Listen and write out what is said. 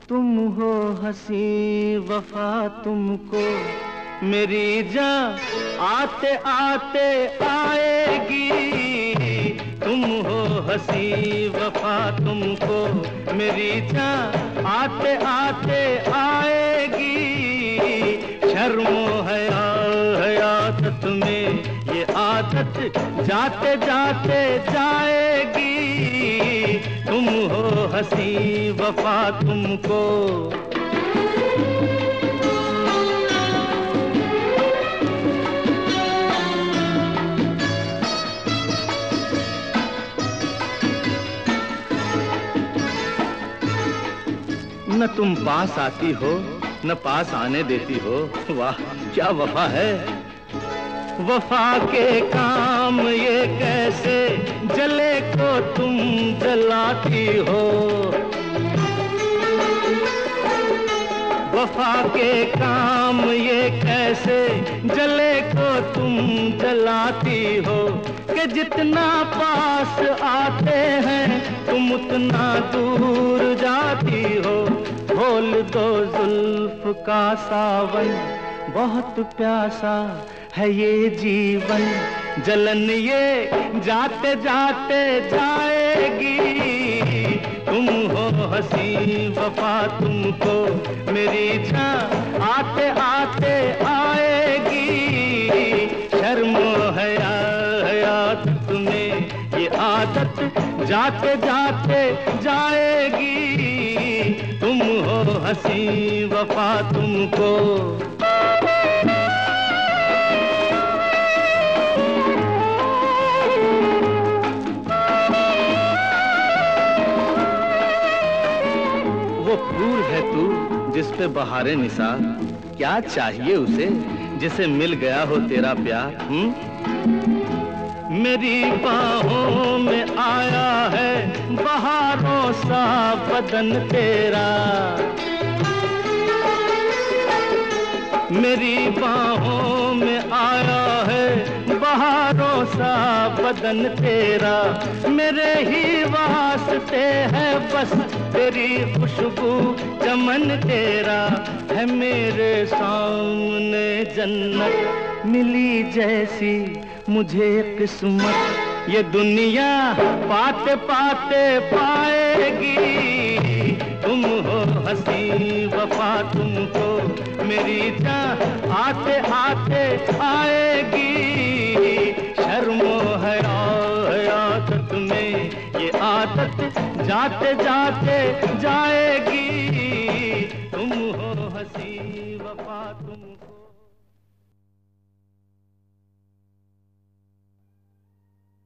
तुम हो हंसी वफा तुमको मेरी जान आते आते आएगी। तुम हो हंसी वफा तुमको मेरी जान आते आते आएगी। शर्मो हयात में ये आदत जाते जाते जाएगी। तुम हो हंसी वफा तुमको। न तुम पास आती हो न पास आने देती हो। वाह क्या वफा है। वफा के काम ये कैसे जले को तुम जलाती हो। वफा के काम ये कैसे जले को तुम जलाती हो कि जितना पास आते हैं तुम उतना दूर जाती हो। खोल दो जुल्फ का सावन बहुत प्यासा है ये जीवन। जलन ये जाते जाते जाएगी। तुम हो हंसी वफा तुमको मेरी जान आते आते आएगी। शर्मो हयात तुम्हें ये आदत जाते जाते जाएगी। तुम हो हंसी वफा तुमको। वो फूल है तू जिस पे बहारे निसार। क्या चाहिए उसे जिसे मिल गया हो तेरा प्यार। मेरी बाहों में आया है बहारों सा बदन तेरा। मेरी बाहों में आया है बहारों सा बदन तेरा। मेरे ही वास्ते है बस तेरी खुशबू चमन तेरा। है मेरे सामने जन्नत मिली जैसी मुझे किस्मत। ये दुनिया पाते पाते पाएगी। तुम हो हंसी वफा तुमको मेरी जान आते आते आएगी। शर्मो हयात में ये आदत जाते जाते जाएगी। तुम हो हंसी वफा तुमको।